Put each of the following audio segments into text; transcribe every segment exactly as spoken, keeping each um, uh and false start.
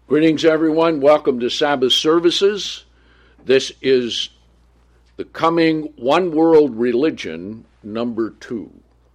Greetings, everyone. Welcome to Sabbath services. This is the Coming One World Religion, number two.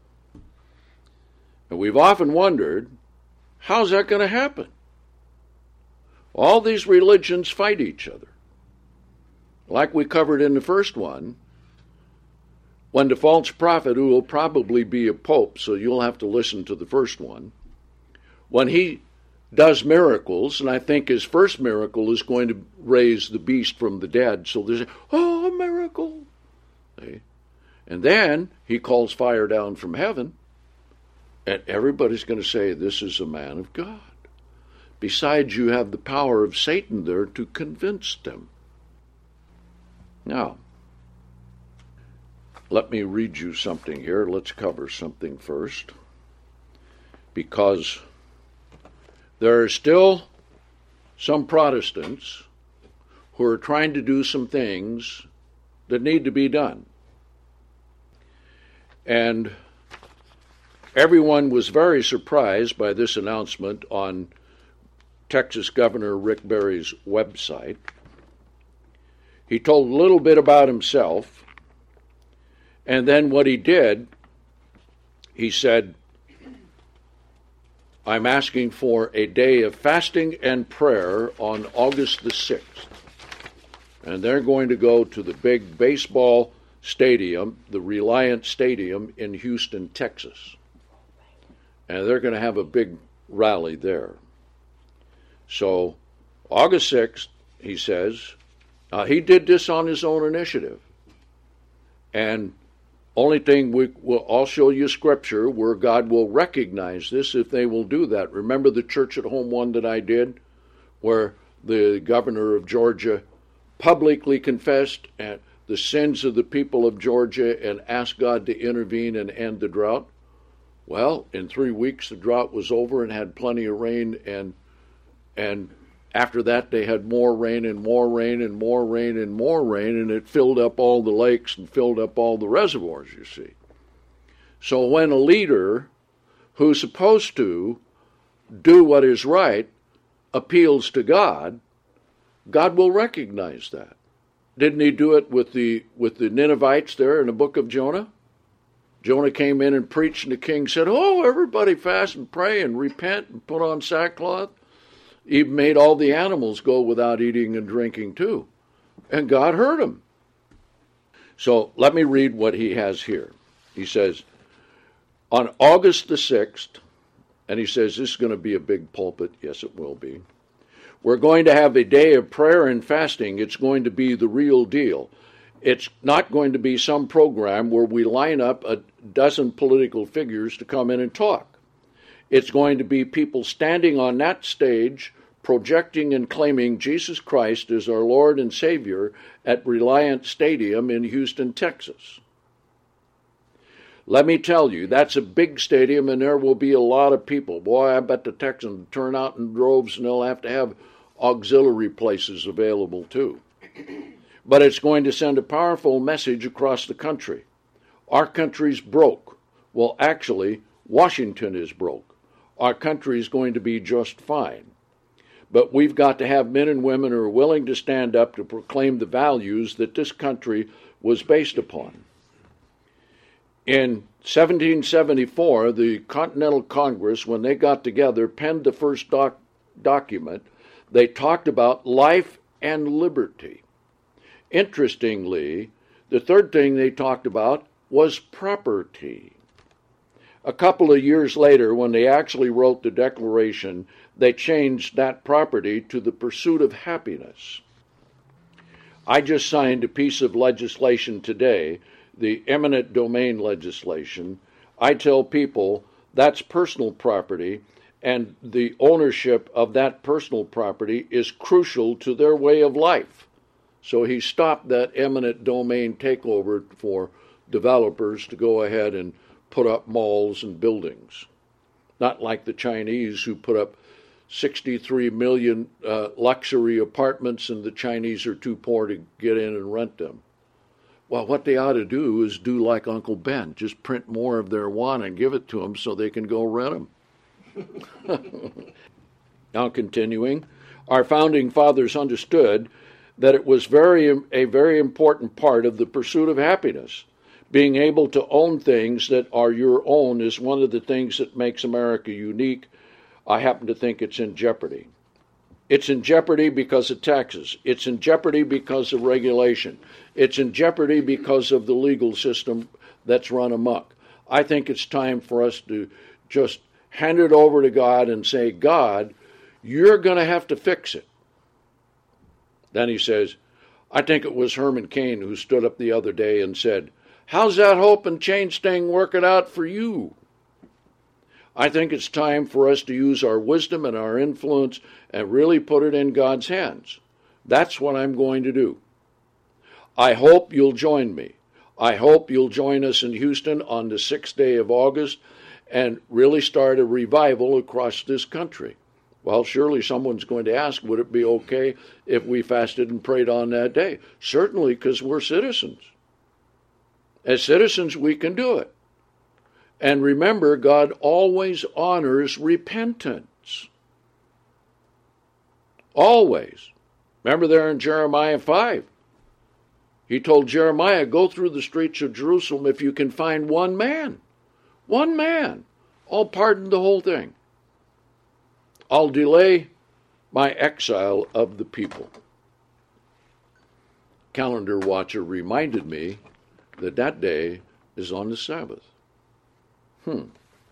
And we've often wondered, how's that going to happen? All these religions fight each other. Like we covered in the first one, when the false prophet, who will probably be a pope, so you'll have to listen to the first one, when he does miracles, and I think his first miracle is going to raise the beast from the dead. So there's, oh, a miracle. See? And then he calls fire down from heaven, and everybody's going to say, this is a man of God. Besides, you have the power of Satan there to convince them. Now, let me read you something here. Let's cover something first. Because there are still some Protestants who are trying to do some things that need to be done. And everyone was very surprised by this announcement on Texas Governor Rick Barry's website. He told a little bit about himself, and then what he did, he said, I'm asking for a day of fasting and prayer on August the sixth. And they're going to go to the big baseball stadium, the Reliant Stadium in Houston, Texas. And they're going to have a big rally there. So, August sixth, he says, uh, he did this on his own initiative. And only thing, we will, I'll show you scripture where God will recognize this if they will do that. Remember the Church at Home one that I did, where the governor of Georgia publicly confessed the sins of the people of Georgia and asked God to intervene and end the drought? Well, in three weeks the drought was over and had plenty of rain, and and after that they had more rain and more rain and more rain and more rain, and it filled up all the lakes and filled up all the reservoirs, you see. So when a leader who's supposed to do what is right appeals to God, God will recognize that. Didn't he do it with the with the Ninevites there in the book of Jonah? Jonah came in and preached, and the king said, oh, everybody fast and pray and repent and put on sackcloth. He made all the animals go without eating and drinking too. And God heard him. So let me read what he has here. He says, on August the sixth, and he says this is going to be a big pulpit. Yes, it will be. We're going to have a day of prayer and fasting. It's going to be the real deal. It's not going to be some program where we line up a dozen political figures to come in and talk. It's going to be people standing on that stage, projecting and claiming Jesus Christ as our Lord and Savior at Reliant Stadium in Houston, Texas. Let me tell you, that's a big stadium, and there will be a lot of people. Boy, I bet the Texans will turn out in droves, and they'll have to have auxiliary places available too. But it's going to send a powerful message across the country. Our country's broke. Well, actually, Washington is broke. Our country is going to be just fine. But we've got to have men and women who are willing to stand up to proclaim the values that this country was based upon. In seventeen seventy-four, the Continental Congress, when they got together, penned the first doc- document. They talked about life and liberty. Interestingly, the third thing they talked about was property. A couple of years later, when they actually wrote the Declaration, they changed that property to the pursuit of happiness. I just signed a piece of legislation today, the eminent domain legislation. I tell people that's personal property, and the ownership of that personal property is crucial to their way of life. So he stopped that eminent domain takeover for developers to go ahead and put up malls and buildings. Not like the Chinese who put up sixty-three million uh, luxury apartments, and the Chinese are too poor to get in and rent them. Well, what they ought to do is do like Uncle Ben, just print more of their yuan and give it to them so they can go rent them. Now continuing, Our founding fathers understood that it was very a very important part of the pursuit of happiness. Being able to own things that are your own is one of the things that makes America unique. I happen to think it's in jeopardy. It's in jeopardy because of taxes. It's in jeopardy because of regulation. It's in jeopardy because of the legal system that's run amok. I think it's time for us to just hand it over to God and say, God, you're going to have to fix it. Then he says, I think it was Herman Cain who stood up the other day and said, how's that hope and change thing working out for you? I think it's time for us to use our wisdom and our influence and really put it in God's hands. That's what I'm going to do. I hope you'll join me. I hope you'll join us in Houston on the sixth day of August and really start a revival across this country. Well, surely someone's going to ask, would it be okay if we fasted and prayed on that day? Certainly, because we're citizens. As citizens, we can do it. And remember, God always honors repentance. Always. Remember there in Jeremiah five. He told Jeremiah, go through the streets of Jerusalem if you can find one man. One man. I'll pardon the whole thing. I'll delay my exile of the people. Calendar watcher reminded me that that day is on the Sabbath. Hmm.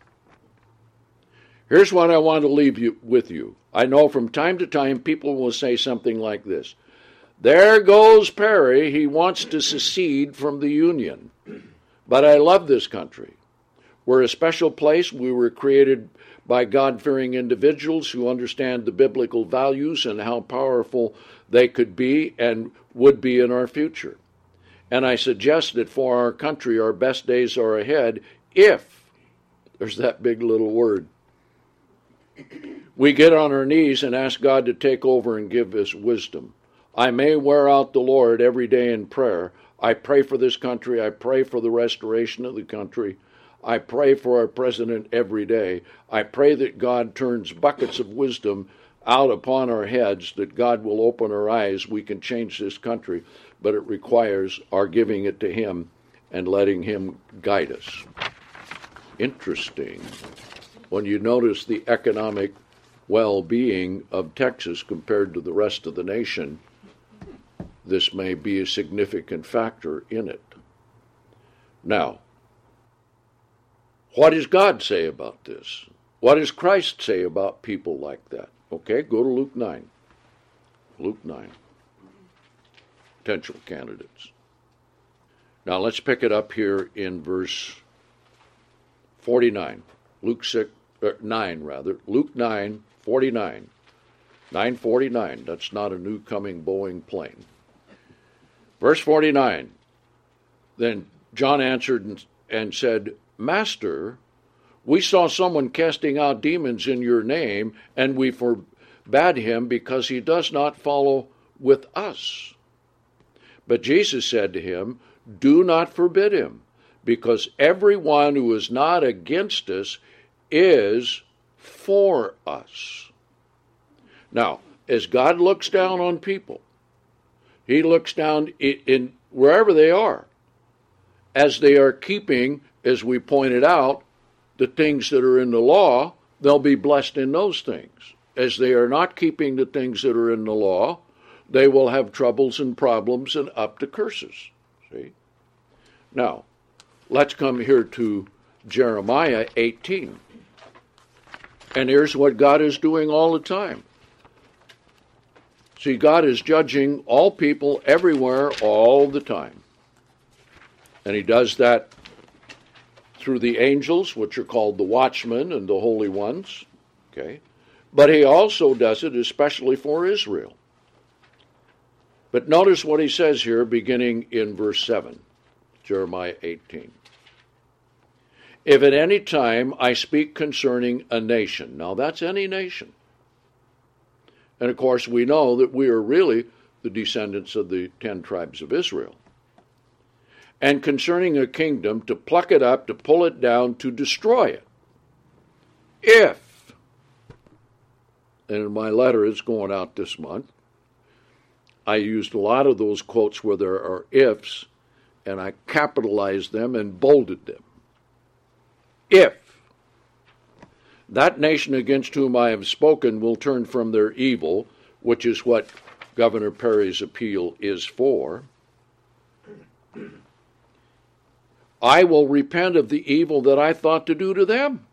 Here's what I want to leave you with you. I know from time to time people will say something like this. There goes Perry. He wants to secede from the Union. But I love this country. We're a special place. We were created by God-fearing individuals who understand the biblical values and how powerful they could be and would be in our future. And I suggest that for our country, our best days are ahead if, there's that big little word, we get on our knees and ask God to take over and give us wisdom. I may wear out the Lord every day in prayer. I pray for this country. I pray for the restoration of the country. I pray for our president every day. I pray that God turns buckets of wisdom out upon our heads, that God will open our eyes. We can change this country, but it requires our giving it to Him and letting Him guide us. Interesting. When you notice the economic well-being of Texas compared to the rest of the nation, this may be a significant factor in it. Now, what does God say about this? What does Christ say about people like that? Okay, go to Luke nine. Luke nine. Potential candidates. Now let's pick it up here in verse forty-nine. Luke six, er, nine, rather. Luke nine, forty-nine. nine forty-nine. That's not a new coming Boeing plane. Verse forty-nine. Then John answered and, and said, Master, we saw someone casting out demons in your name, and we forbade him because he does not follow with us. But Jesus said to him, do not forbid him, because everyone who is not against us is for us. Now, as God looks down on people, He looks down in, in wherever they are, as they are keeping, as we pointed out, the things that are in the law, they'll be blessed in those things. As they are not keeping the things that are in the law, they will have troubles and problems and up to curses. See? Now, let's come here to Jeremiah eighteen. And here's what God is doing all the time. See, God is judging all people everywhere all the time. And He does that through the angels, which are called the watchmen and the holy ones. Okay? But He also does it especially for Israel. But notice what He says here beginning in verse seven, Jeremiah eighteen. If at any time I speak concerning a nation. Now that's any nation. And of course we know that we are really the descendants of the ten tribes of Israel. And concerning a kingdom, to pluck it up, to pull it down, to destroy it. If, and in my letter it's going out this month, I used a lot of those quotes where there are ifs, and I capitalized them and bolded them. If that nation against whom I have spoken will turn from their evil, which is what Governor Perry's appeal is for, I will repent of the evil that I thought to do to them.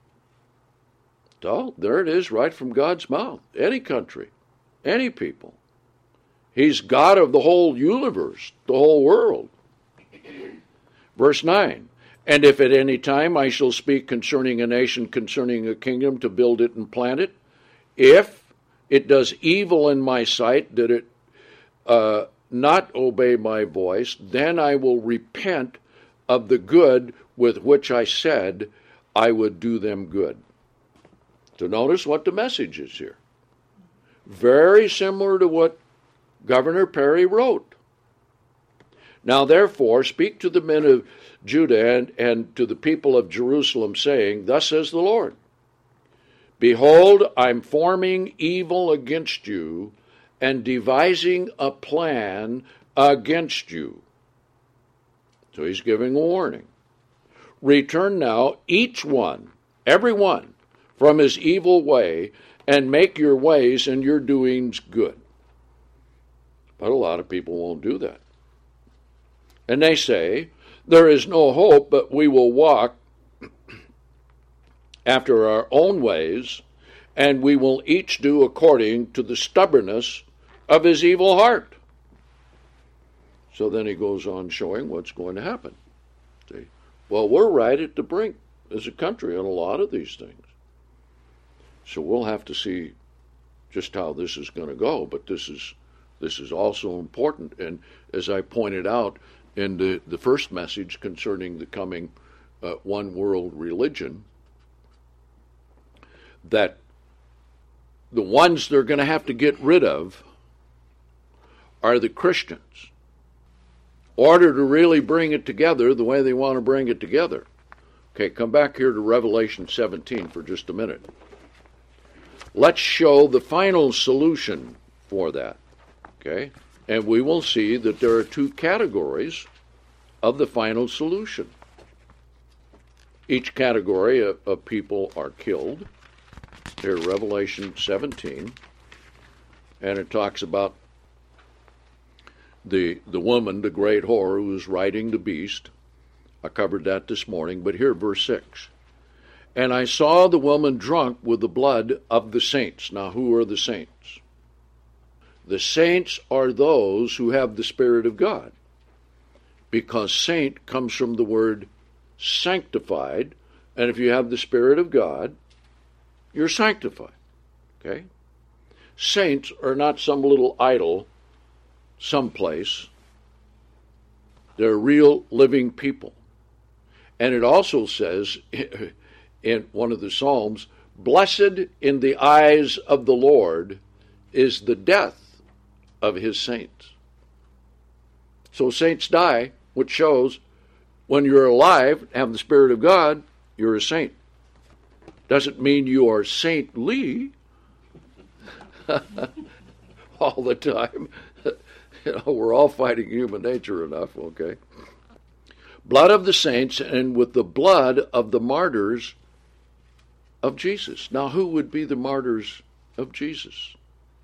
So, there it is, right from God's mouth. Any country, any people. He's God of the whole universe, the whole world. Verse nine, and if at any time I shall speak concerning a nation, concerning a kingdom, to build it and plant it, if it does evil in my sight, that it uh, not obey my voice, then I will repent of the good with which I said I would do them good. So notice what the message is here. Very similar to what Governor Perry wrote. Now therefore speak to the men of Judah and, and to the people of Jerusalem, saying, thus says the Lord, behold, I'm forming evil against you and devising a plan against you. So he's giving a warning. Return now, each one, every one, from his evil way, and make your ways and your doings good. But a lot of people won't do that. And they say, there is no hope, but we will walk after our own ways, and we will each do according to the stubbornness of his evil heart. So then he goes on showing what's going to happen. See? Well, we're right at the brink as a country on a lot of these things. So we'll have to see just how this is going to go, but this is this is also important. And as I pointed out in the, the first message concerning the coming uh, one world religion, that the ones they're going to have to get rid of are the Christians, in order to really bring it together the way they want to bring it together. Okay, come back here to Revelation seventeen for just a minute. Let's show the final solution for that. Okay? And we will see that there are two categories of the final solution. Each category of, of people are killed. Here, Revelation seventeen, and it talks about the the woman, the great whore, who is riding the beast. I covered that this morning, but here, verse six. And I saw the woman drunk with the blood of the saints. Now, who are the saints? The saints are those who have the Spirit of God, because saint comes from the word sanctified, and if you have the Spirit of God, you're sanctified. Okay? Saints are not some little idol someplace. They're real living people. And it also says in one of the Psalms, blessed in the eyes of the Lord is the death of his saints. So saints die, which shows when you're alive, have the Spirit of God, you're a saint. Doesn't mean you are saintly all the time. You know, we're all fighting human nature enough, okay? Blood of the saints, and with the blood of the martyrs of Jesus. Now, who would be the martyrs of Jesus?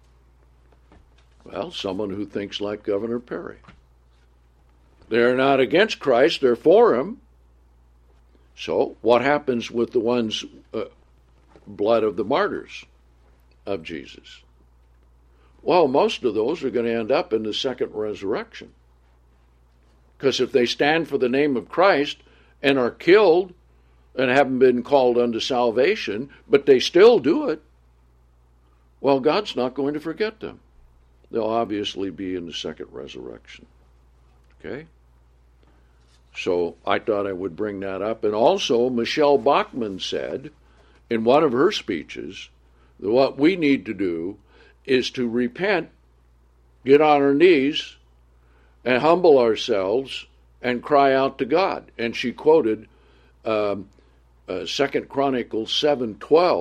Well, someone who thinks like Governor Perry. They're not against Christ, they're for him. So, what happens with the ones, uh, blood of the martyrs of Jesus? Well, most of those are going to end up in the second resurrection. Because if they stand for the name of Christ and are killed and haven't been called unto salvation, but they still do it, well, God's not going to forget them. They'll obviously be in the second resurrection. Okay? So I thought I would bring that up. And also, Michelle Bachmann said in one of her speeches that what we need to do is to repent, get on our knees, and humble ourselves and cry out to God. And she quoted um, uh, Second Chronicles seven twelve,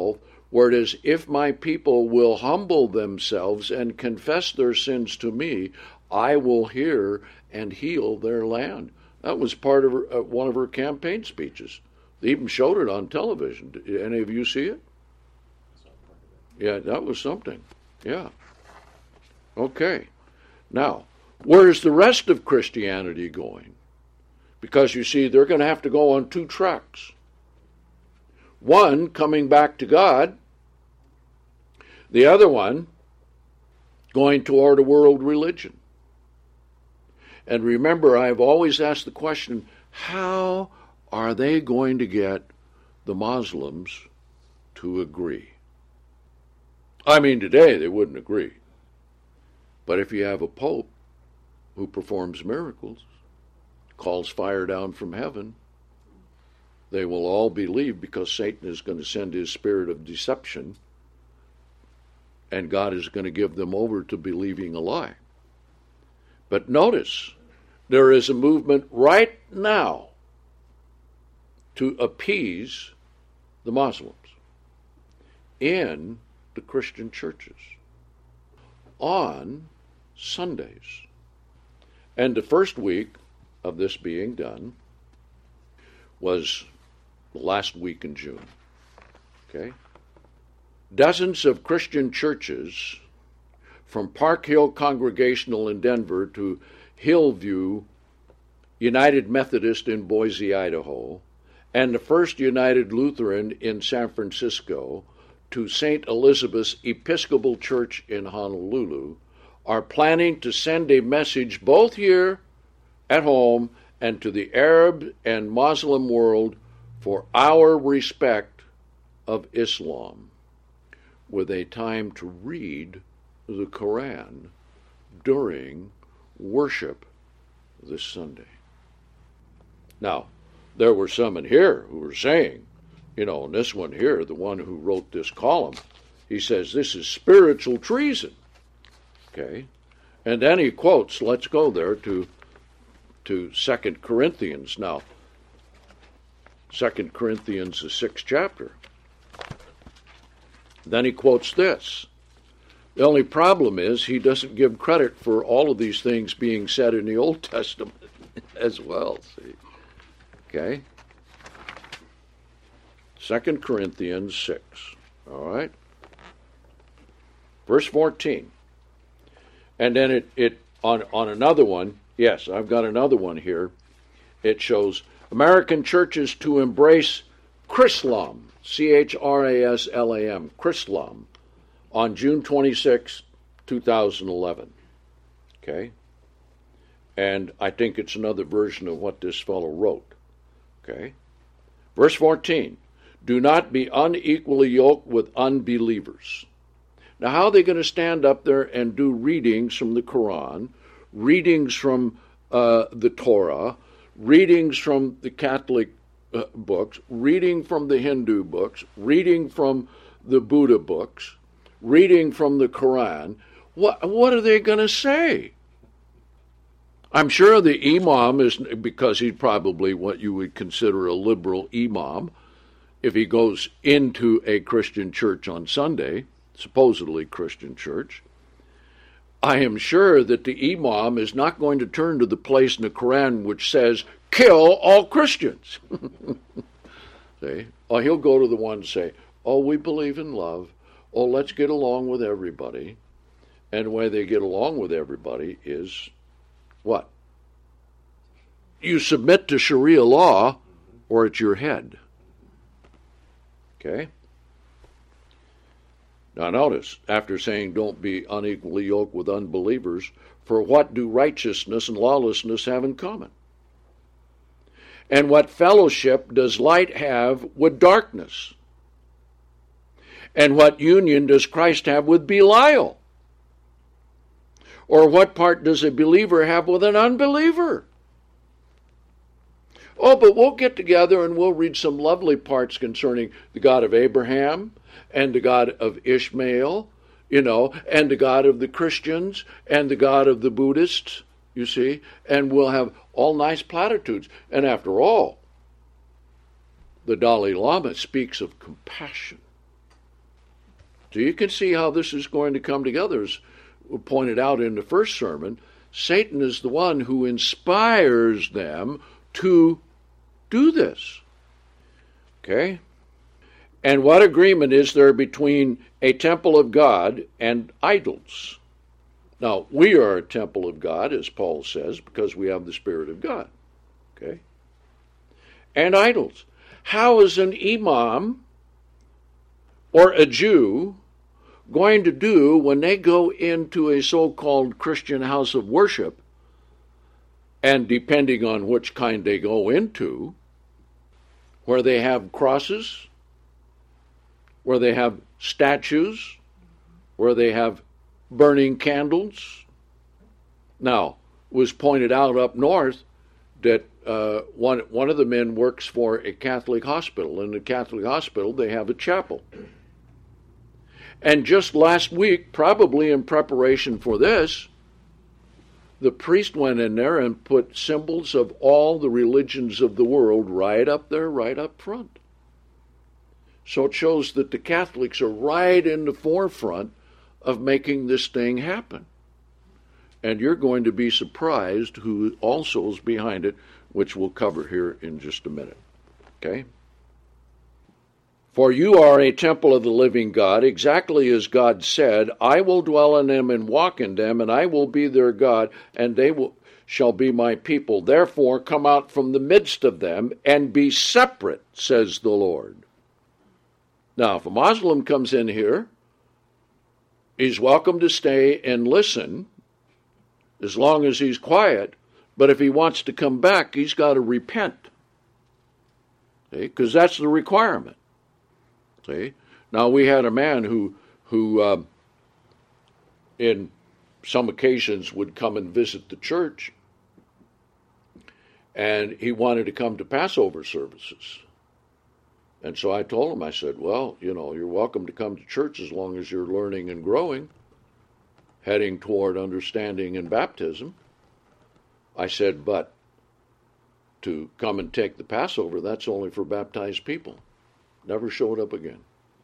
where it is, if my people will humble themselves and confess their sins to me, I will hear and heal their land. That was part of her, uh, one of her campaign speeches. They even showed it on television. Did any of you see it? Yeah, that was something. Yeah. Okay. Now, where's the rest of Christianity going? Because you see, they're going to have to go on two tracks. One, coming back to God. The other one, going toward a world religion. And remember, I've always asked the question, how are they going to get the Muslims to agree? I mean, today they wouldn't agree. But if you have a pope who performs miracles, calls fire down from heaven, they will all believe, because Satan is going to send his spirit of deception, and God is going to give them over to believing a lie. But notice, there is a movement right now to appease the Muslims in the Christian churches on Sundays. And the first week of this being done was the last week in June. Okay? Dozens of Christian churches, from Park Hill Congregational in Denver to Hillview United Methodist in Boise, Idaho, and the First United Lutheran in San Francisco to Saint Elizabeth's Episcopal Church in Honolulu, are planning to send a message both here at home and to the Arab and Muslim world for our respect of Islam, with a time to read the Quran during worship this Sunday. Now, there were some in here who were saying, you know, and this one here, the one who wrote this column, he says this is spiritual treason. Okay? And then he quotes, let's go there to to Second Corinthians now. Second Corinthians, the sixth chapter. Then he quotes this. The only problem is he doesn't give credit for all of these things being said in the Old Testament as well. See? Okay? Second Corinthians six. All right? Verse fourteen. And then it, it on, on another one, yes, I've got another one here. It shows American churches to embrace Chrislam, C H R A S L A M, Chrislam, on June twenty-sixth, two thousand eleven. Okay? And I think it's another version of what this fellow wrote. Okay? Verse fourteen, do not be unequally yoked with unbelievers. Now, how are they going to stand up there and do readings from the Quran, readings from uh, the Torah, readings from the Catholic uh, books, reading from the Hindu books, reading from the Buddha books, reading from the Quran? What, what are they going to say? I'm sure the imam is, because he's probably what you would consider a liberal imam, if he goes into a Christian church on Sunday, supposedly Christian church, I am sure that the imam is not going to turn to the place in the Quran which says, kill all Christians. See? Or he'll go to the one and say, oh, we believe in love. Oh, let's get along with everybody. And the way they get along with everybody is what? You submit to Sharia law or it's your head. Okay? Now notice, after saying don't be unequally yoked with unbelievers, for what do righteousness and lawlessness have in common? And what fellowship does light have with darkness? And what union does Christ have with Belial? Or what part does a believer have with an unbeliever? Oh, but we'll get together and we'll read some lovely parts concerning the God of Abraham and the God of Ishmael, you know, and the God of the Christians and the God of the Buddhists, you see, and we'll have all nice platitudes. And after all, the Dalai Lama speaks of compassion. So you can see how this is going to come together. As pointed out in the first sermon, Satan is the one who inspires them to do this. Okay? And what agreement is there between a temple of God and idols? Now, we are a temple of God, as Paul says, because we have the Spirit of God. Okay? And idols. How is an imam or a Jew going to do when they go into a so-called Christian house of worship, and depending on which kind they go into, where they have crosses, where they have statues, where they have burning candles? Now, it was pointed out up north that uh, one, one of the men works for a Catholic hospital. In the Catholic hospital, they have a chapel. And just last week, probably in preparation for this, the priest went in there and put symbols of all the religions of the world right up there, right up front. So it shows that the Catholics are right in the forefront of making this thing happen. And you're going to be surprised who also is behind it, which we'll cover here in just a minute. Okay? For you are a temple of the living God, exactly as God said, I will dwell in them and walk in them, and I will be their God, and they will, shall be my people. Therefore come out from the midst of them, and be separate, says the Lord. Now, if a Muslim comes in here, he's welcome to stay and listen, as long as he's quiet, but if he wants to come back, he's got to repent. Because that's the requirement. See? Now, we had a man who, who uh, in some occasions would come and visit the church, and he wanted to come to Passover services. And so I told him, I said, well, you know, you're welcome to come to church as long as you're learning and growing, heading toward understanding and baptism. I said, but to come and take the Passover, that's only for baptized people. Never showed up again.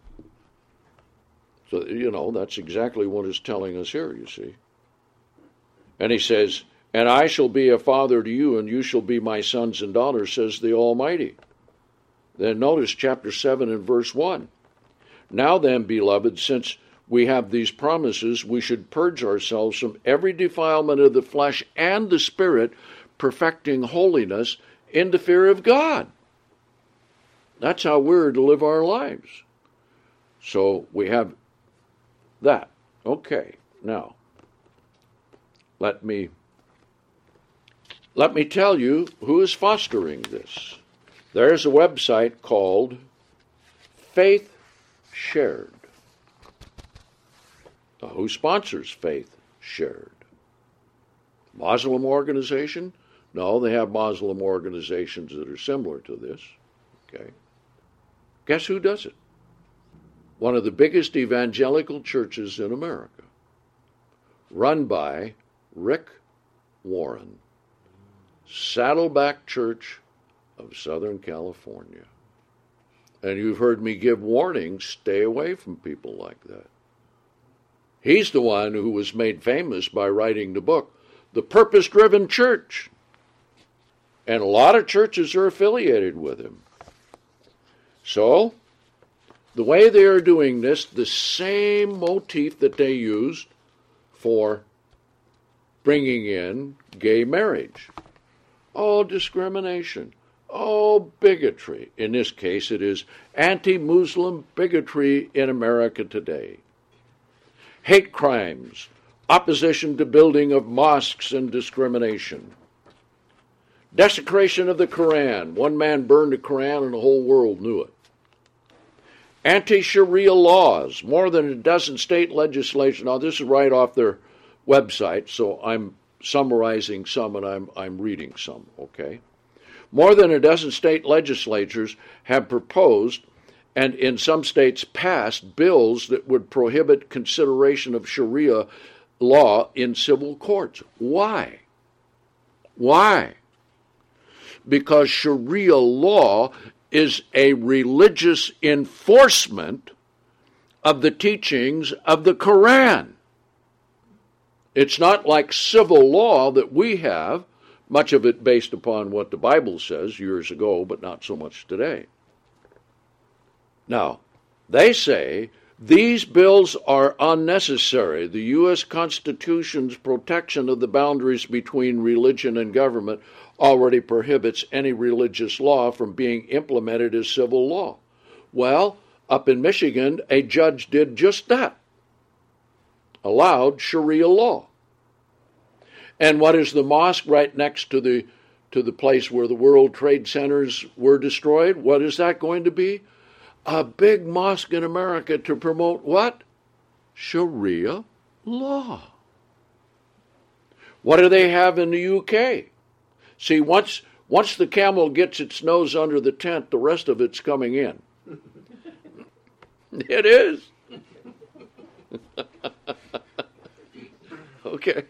So, you know, that's exactly what it's telling us here, you see. And he says, and I shall be a father to you, and you shall be my sons and daughters, says the Almighty. Then notice chapter seven and verse one. Now then, beloved, since we have these promises, we should purge ourselves from every defilement of the flesh and the spirit, perfecting holiness in the fear of God. That's how we're to live our lives. So we have that. Okay, now, let me, let me tell you who is fostering this. There's a website called Faith Shared. Now, who sponsors Faith Shared? Muslim organization? No, they have Muslim organizations that are similar to this. Okay. Guess who does it? One of the biggest evangelical churches in America, run by Rick Warren, Saddleback Church of Southern California. And you've heard me give warnings, stay away from people like that. He's the one who was made famous by writing the book, The Purpose-Driven Church. And a lot of churches are affiliated with him. So, the way they are doing this, the same motif that they used for bringing in gay marriage. Oh, discrimination. Oh, bigotry. In this case, it is anti-Muslim bigotry in America today. Hate crimes, opposition to building of mosques and discrimination. Desecration of the Quran. One man burned the Quran and the whole world knew it. Anti-Sharia laws. More than a dozen state legislation. Now, this is right off their website, so I'm summarizing some and I'm, I'm reading some, okay? More than a dozen state legislatures have proposed and in some states passed bills that would prohibit consideration of Sharia law in civil courts. Why? Why? Because Sharia law is a religious enforcement of the teachings of the Quran. It's not like civil law that we have, much of it based upon what the Bible says years ago, but not so much today. Now, they say these bills are unnecessary. The U S Constitution's protection of the boundaries between religion and government already prohibits any religious law from being implemented as civil law. Well, up in Michigan, a judge did just that. Allowed Sharia law. And what is the mosque right next to the to the place where the World Trade Centers were destroyed? What is that going to be? A big mosque in America to promote what? Sharia law. What do they have in the U K? See, once once the camel gets its nose under the tent, the rest of it's coming in. It is. Okay.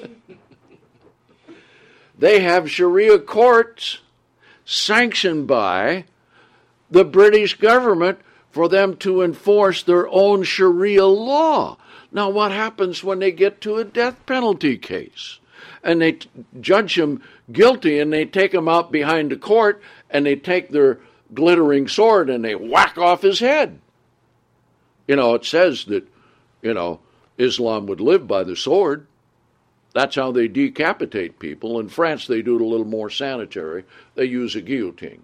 They have Sharia courts sanctioned by the British government for them to enforce their own Sharia law. Now, what happens when they get to a death penalty case? And they t- judge him guilty, and they take him out behind the court, and they take their glittering sword, and they whack off his head. You know, it says that, you know, Islam would live by the sword. That's how they decapitate people. In France, they do it a little more sanitary. They use a guillotine.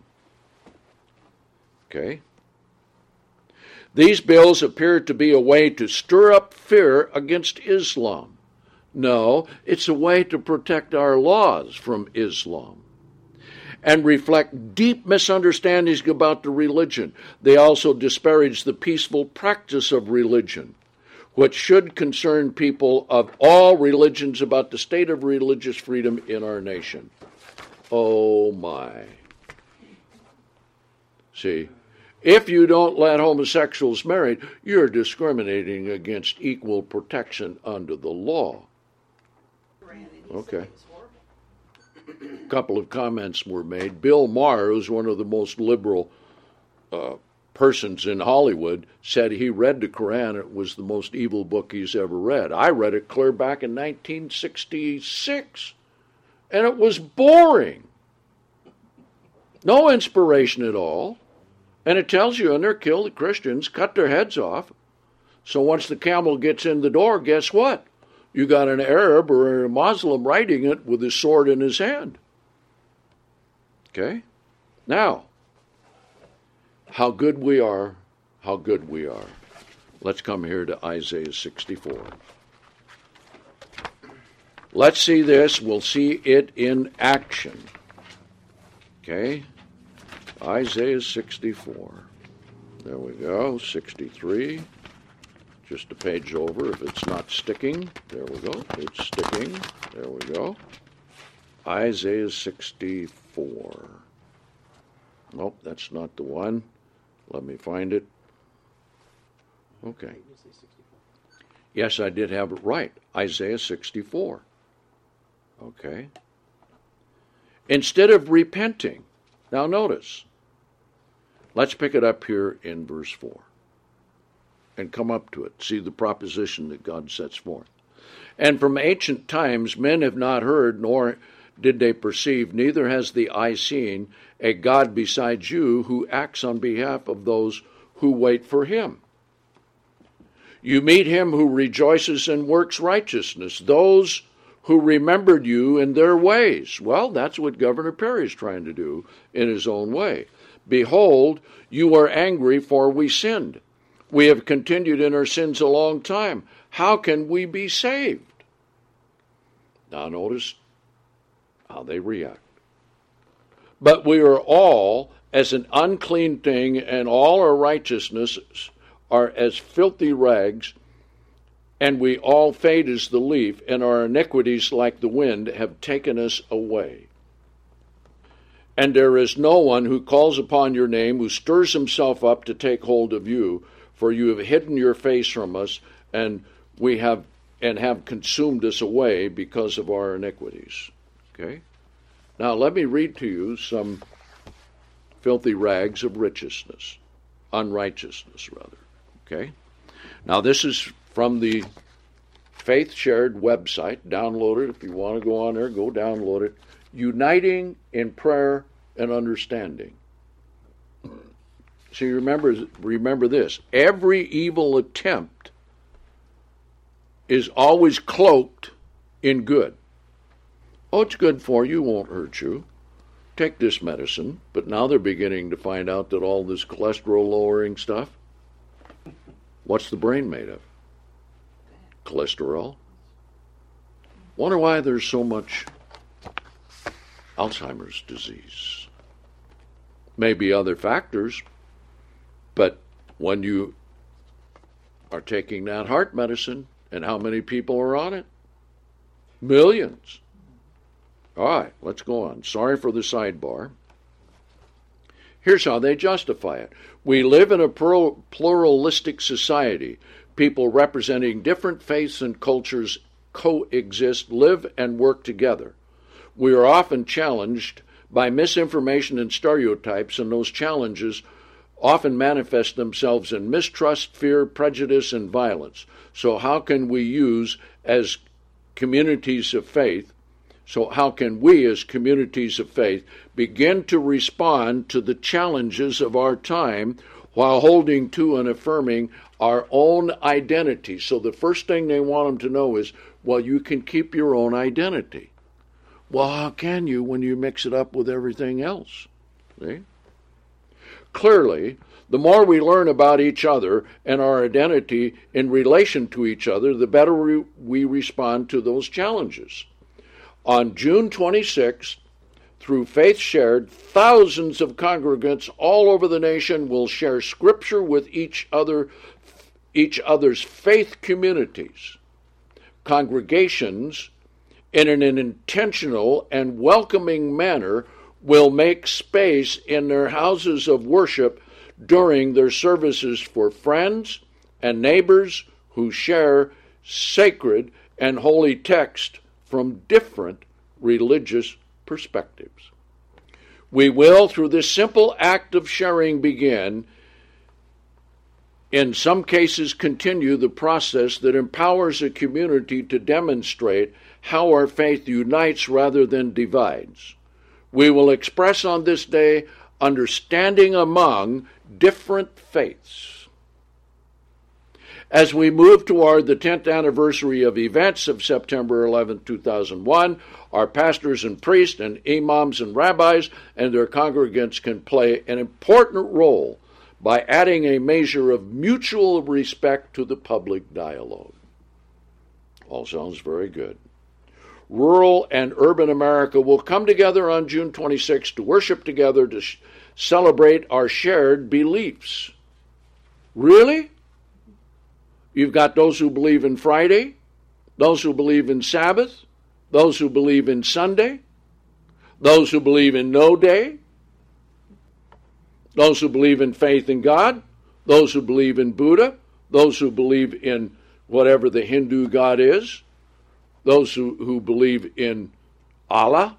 Okay? These bills appear to be a way to stir up fear against Islam. No, it's a way to protect our laws from Islam and reflect deep misunderstandings about the religion. They also disparage the peaceful practice of religion, which should concern people of all religions about the state of religious freedom in our nation. Oh my. See, if you don't let homosexuals marry, you're discriminating against equal protection under the law. Okay. A couple of comments were made. Bill Maher, who's one of the most liberal uh, persons in Hollywood, said he read the Quran. It was the most evil book he's ever read. I read it clear back in nineteen sixty-six, and it was boring. No inspiration at all. And it tells you in there, kill the Christians, cut their heads off. So once the camel gets in the door, guess what? You got an Arab or a Muslim riding it with his sword in his hand. Okay? Now, how good we are, how good we are. Let's come here to Isaiah sixty-four. Let's see this. We'll see it in action. Okay? Isaiah sixty-four. There we go. sixty-three. Just a page over if it's not sticking. There we go. It's sticking. There we go. Isaiah sixty-four. Nope, that's not the one. Let me find it. Okay. Yes, I did have it right. Isaiah sixty-four. Okay. Instead of repenting. Now notice. Let's pick it up here in verse four. And come up to it. See the proposition that God sets forth. And from ancient times men have not heard, nor did they perceive, neither has the eye seen, a God besides you who acts on behalf of those who wait for him. You meet him who rejoices and works righteousness, those who remembered you in their ways. Well, that's what Governor Perry is trying to do in his own way. Behold, you are angry, for we sinned. We have continued in our sins a long time. How can we be saved? Now notice how they react. But we are all as an unclean thing, and all our righteousnesses are as filthy rags, and we all fade as the leaf, and our iniquities like the wind have taken us away. And there is no one who calls upon your name, who stirs himself up to take hold of you. For you have hidden your face from us, and we have and have consumed us away because of our iniquities. Okay? Now let me read to you some filthy rags of righteousness, unrighteousness rather. Okay? Now, this is from the Faith Shared website. Download it. If you want to go on there, go download it. Uniting in Prayer and Understanding. See, remember, remember this. Every evil attempt is always cloaked in good. Oh, it's good for you, won't hurt you. Take this medicine. But now they're beginning to find out that all this cholesterol-lowering stuff, what's the brain made of? Cholesterol. Wonder why there's so much Alzheimer's disease. Maybe other factors, but when you are taking that heart medicine, and how many people are on it? Millions. All right, let's go on. Sorry for the sidebar. Here's how they justify it. We live in a pluralistic society. People representing different faiths and cultures coexist, live, and work together. We are often challenged by misinformation and stereotypes, and those challenges often manifest themselves in mistrust, fear, prejudice, and violence. So how can we use as communities of faith, so how can we as communities of faith begin to respond to the challenges of our time while holding to and affirming our own identity? So the first thing they want them to know is, well, you can keep your own identity. Well, how can you when you mix it up with everything else? See? Clearly, the more we learn about each other and our identity in relation to each other, the better we, we respond to those challenges. On June twenty-sixth, through Faith Shared, thousands of congregants all over the nation will share Scripture with each other, each other's faith communities. Congregations, in an intentional and welcoming manner, will make space in their houses of worship during their services for friends and neighbors who share sacred and holy text from different religious perspectives. We will, through this simple act of sharing, begin, in some cases continue, the process that empowers a community to demonstrate how our faith unites rather than divides. We will express on this day understanding among different faiths. As we move toward the tenth anniversary of events of September eleventh, two thousand one, our pastors and priests and imams and rabbis and their congregants can play an important role by adding a measure of mutual respect to the public dialogue. All sounds very good. Rural and urban America will come together on June twenty-sixth to worship together, to sh- celebrate our shared beliefs. Really? You've got those who believe in Friday, those who believe in Sabbath, those who believe in Sunday, those who believe in no day, those who believe in faith in God, those who believe in Buddha, those who believe in whatever the Hindu God is, those who, who believe in Allah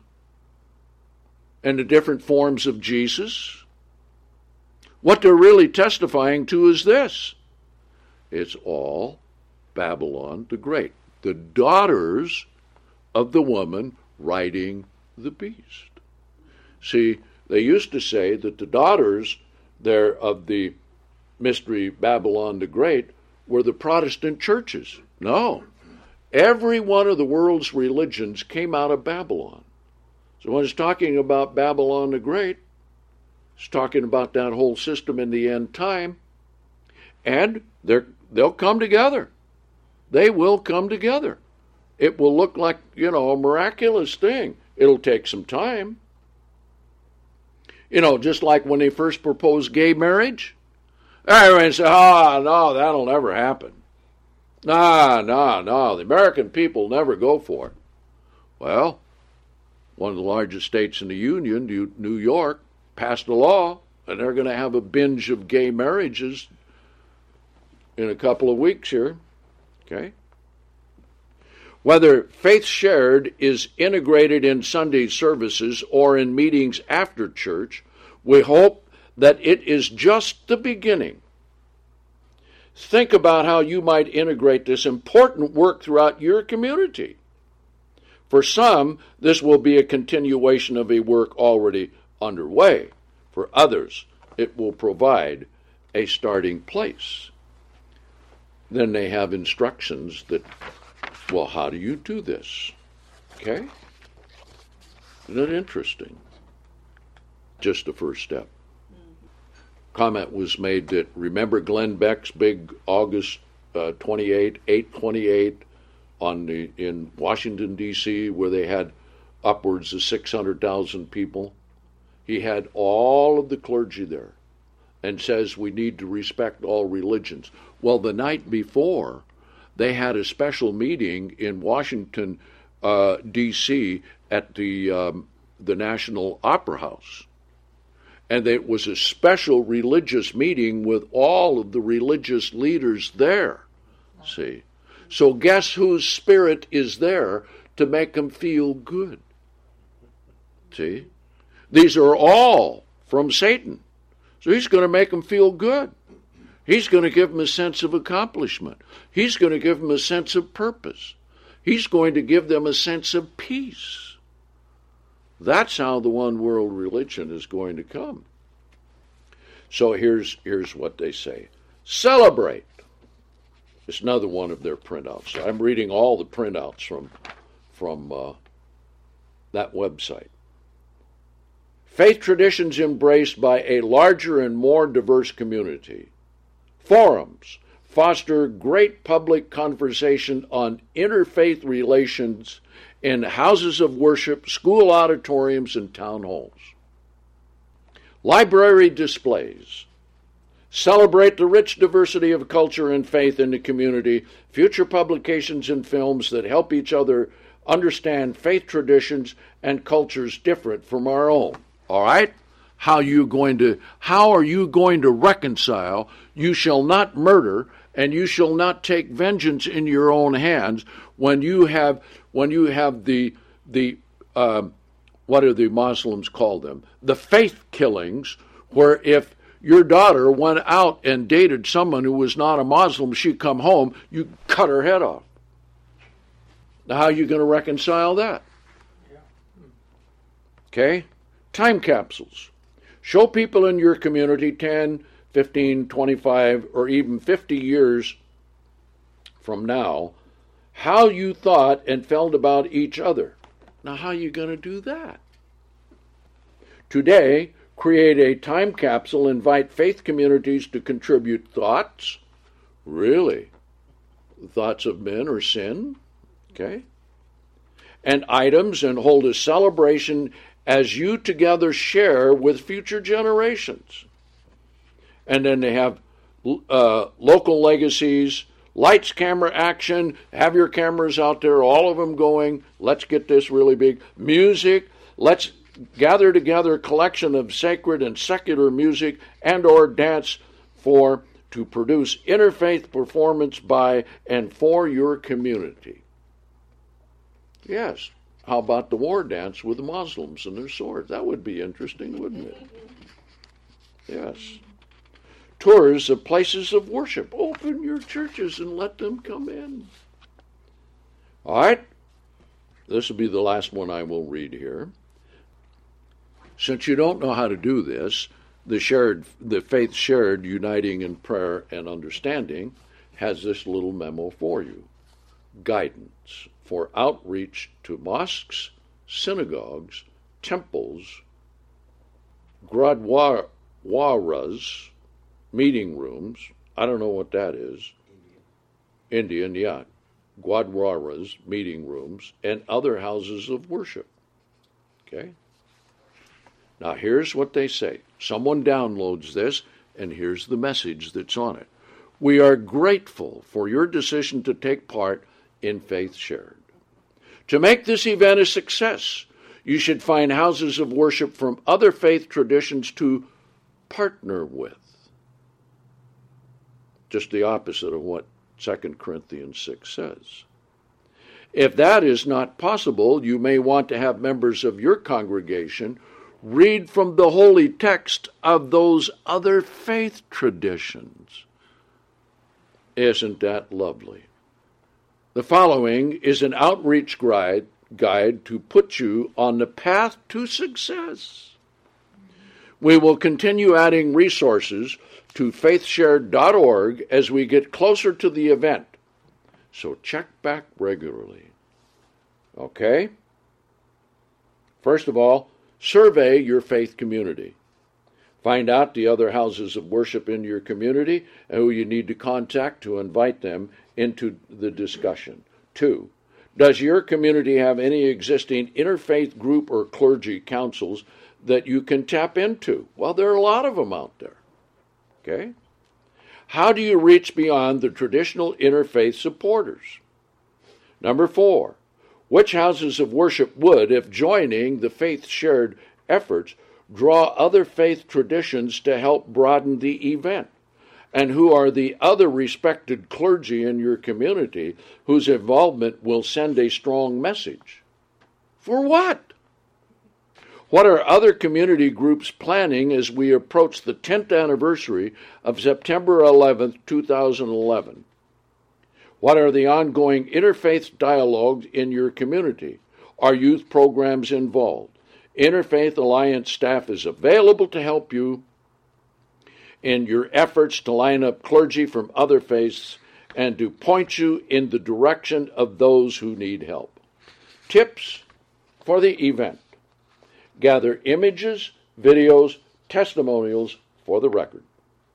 and the different forms of Jesus. What they're really testifying to is this. It's all Babylon the Great, the daughters of the woman riding the beast. See, they used to say that the daughters there of the mystery Babylon the Great were the Protestant churches. No. Every one of the world's religions came out of Babylon. So when it's talking about Babylon the Great, it's talking about that whole system in the end time. And they're, they'll come together. They will come together. It will look like, you know, a miraculous thing. It'll take some time. You know, just like when they first proposed gay marriage. Everyone said, oh, no, that'll never happen. No, no, no, the American people never go for it. Well, one of the largest states in the Union, New York, passed a law, and they're going to have a binge of gay marriages in a couple of weeks here. Okay? Whether Faith Shared is integrated in Sunday services or in meetings after church, we hope that it is just the beginning. Think about how you might integrate this important work throughout your community. For some, this will be a continuation of a work already underway. For others, it will provide a starting place. Then they have instructions that, well, how do you do this? Okay? Isn't it interesting? Just the first step. Comment was made that, remember Glenn Beck's big August uh, twenty-eighth, eight twenty-eight on the, in Washington, D C, where they had upwards of six hundred thousand people? He had all of the clergy there and says we need to respect all religions. Well, the night before, they had a special meeting in Washington, uh, D C at the um, the National Opera House. And it was a special religious meeting with all of the religious leaders there. See? So guess whose spirit is there to make them feel good? See? These are all from Satan. So he's going to make them feel good. He's going to give them a sense of accomplishment. He's going to give them a sense of purpose. He's going to give them a sense of peace. That's how the one world religion is going to come. So here's, here's what they say. Celebrate. It's another one of their printouts. I'm reading all the printouts from, from uh, that website. Faith traditions embraced by a larger and more diverse community. Forums foster great public conversation on interfaith relations in houses of worship, school auditoriums, and town halls. Library displays celebrate the rich diversity of culture and faith in the community. Future publications and films that help each other understand faith traditions and cultures different from our own. All right? How you going to how are you going to reconcile you shall not murder and you shall not take vengeance in your own hands when you have when you have the the uh, what do the Muslims call them? The faith killings, where if your daughter went out and dated someone who was not a Muslim, she'd come home, you cut her head off. Now, how are you going to reconcile that? Okay? Time capsules. Show people in your community ten, fifteen, twenty-five, or even fifty years from now how you thought and felt about each other. Now, how are you going to do that? Today, create a time capsule, invite faith communities to contribute thoughts. Really? Thoughts of men or sin? Okay. And items, and hold a celebration as you together share with future generations. And then they have uh, local legacies, lights, camera, action, have your cameras out there, all of them going, let's get this really big. Music, let's gather together a collection of sacred and secular music and or dance for to produce interfaith performance by and for your community. Yes. How about the war dance with the Muslims and their swords? That would be interesting, wouldn't it? Yes. Tours of places of worship. Open your churches and let them come in. All right. This will be the last one I will read here. Since you don't know how to do this, the shared, the Faith Shared, Uniting in Prayer and Understanding, has this little memo for you. Guidance for outreach to mosques, synagogues, temples, gurdwaras, meeting rooms. I don't know what that is. Indian, Indian yeah. Gurdwaras, meeting rooms, and other houses of worship. Okay? Now, here's what they say. Someone downloads this, and here's the message that's on it. We are grateful for your decision to take part in Faith Shared. To make this event a success, you should find houses of worship from other faith traditions to partner with. Just the opposite of what Second Corinthians six says. If that is not possible, you may want to have members of your congregation read from the holy text of those other faith traditions. Isn't that lovely? The following is an outreach guide, guide to put you on the path to success. We will continue adding resources to faith shared dot org as we get closer to the event, so check back regularly. Okay? First of all, survey your faith community. Find out the other houses of worship in your community and who you need to contact to invite them into the discussion. Two, does your community have any existing interfaith group or clergy councils that you can tap into? Well, there are a lot of them out there. Okay? How do you reach beyond the traditional interfaith supporters? Number four, which houses of worship would, if joining the faith-shared efforts, draw other faith traditions to help broaden the event? And who are the other respected clergy in your community whose involvement will send a strong message? For what? What are other community groups planning as we approach the tenth anniversary of September eleventh, two thousand eleven? What are the ongoing interfaith dialogues in your community? Are youth programs involved? Interfaith Alliance staff is available to help you in your efforts to line up clergy from other faiths and to point you in the direction of those who need help. Tips for the event. Gather images, videos, testimonials for the record.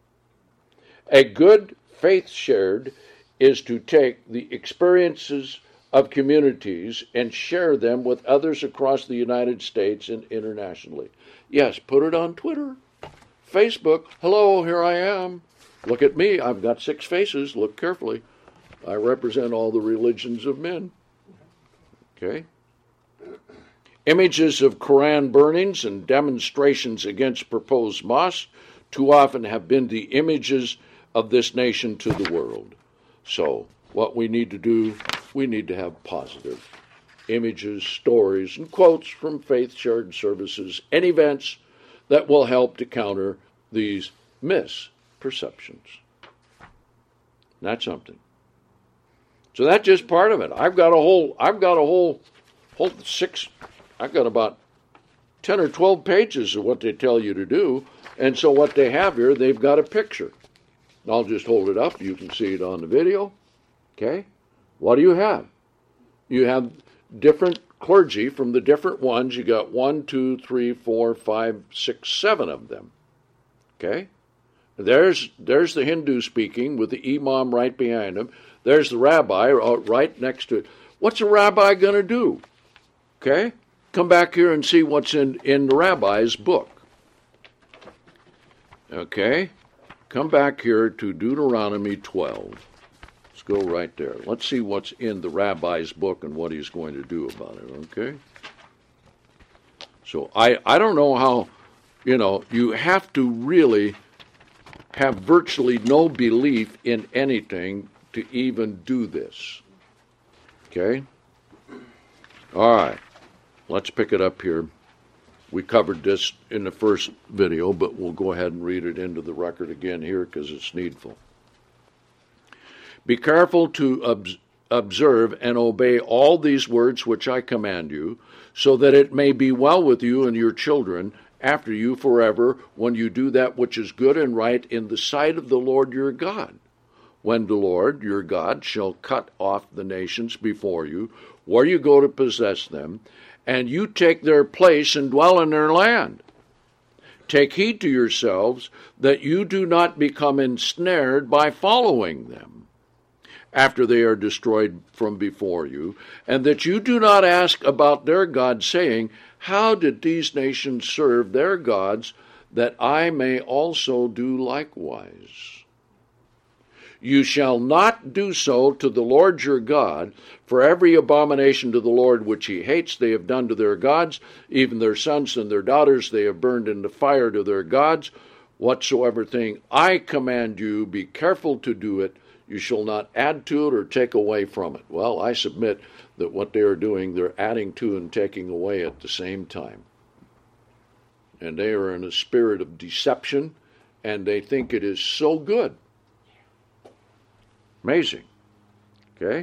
A good faith shared is to take the experiences of communities and share them with others across the United States and internationally. Yes, put it on Twitter, Facebook. Hello, here I am. Look at me. I've got six faces. Look carefully. I represent all the religions of men. Okay? Images of Quran burnings and demonstrations against proposed mosques too often have been the images of this nation to the world. So, what we need to do, we need to have positive images, stories, and quotes from faith-shared services and events that will help to counter these misperceptions. That's something. So that's just part of it. I've got a whole, I've got a whole, whole six, I've got about ten or twelve pages of what they tell you to do, and so what they have here, they've got a picture. I'll just hold it up. You can see it on the video. Okay? What do you have? You have different clergy from the different ones. You got one, two, three, four, five, six, seven of them. Okay? There's there's the Hindu speaking with the imam right behind him. There's the rabbi right next to it. What's a rabbi going to do? Okay? Come back here and see what's in, in the rabbi's book. Okay? Come back here to Deuteronomy twelve. Let's go right there. Let's see what's in the rabbi's book and what he's going to do about it, okay? So I, I don't know how, you know, you have to really have virtually no belief in anything to even do this. Okay? All right. Let's pick it up here. We covered this in the first video, but we'll go ahead and read it into the record again here because it's needful. Be careful to ob- observe and obey all these words which I command you, so that it may be well with you and your children after you forever, when you do that which is good and right in the sight of the Lord your God. When the Lord your God shall cut off the nations before you, where you go to possess them, and you take their place and dwell in their land. Take heed to yourselves that you do not become ensnared by following them, after they are destroyed from before you, and that you do not ask about their gods, saying, how did these nations serve their gods, that I may also do likewise? You shall not do so to the Lord your God, for every abomination to the Lord which he hates they have done to their gods, even their sons and their daughters they have burned in the fire to their gods. Whatsoever thing I command you, be careful to do it. You shall not add to it or take away from it. Well, I submit that what they are doing, they're adding to and taking away at the same time. And they are in a spirit of deception, and they think it is so good. Amazing. Okay?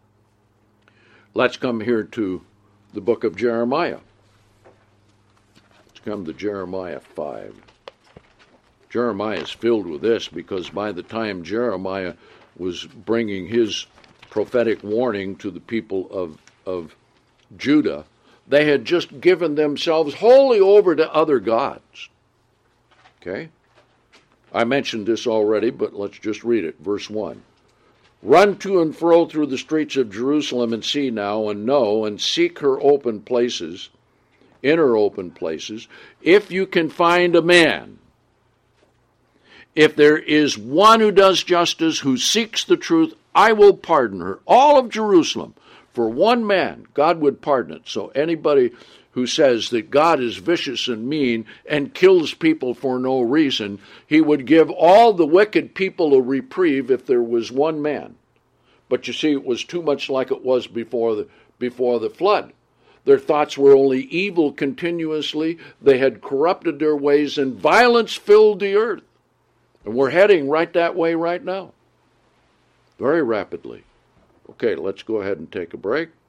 Let's come here to the book of Jeremiah. Let's come to Jeremiah five. Jeremiah is filled with this because by the time Jeremiah was bringing his prophetic warning to the people of, of Judah, they had just given themselves wholly over to other gods. Okay? I mentioned this already, but let's just read it. Verse one. Run to and fro through the streets of Jerusalem and see now and know and seek her open places, inner open places, if you can find a man. If there is one who does justice, who seeks the truth, I will pardon her. All of Jerusalem. For one man, God would pardon it. So anybody who says that God is vicious and mean and kills people for no reason, he would give all the wicked people a reprieve if there was one man. But you see, it was too much like it was before the, before the flood. Their thoughts were only evil continuously. They had corrupted their ways, and violence filled the earth. And we're heading right that way right now. Very rapidly. Okay, let's go ahead and take a break.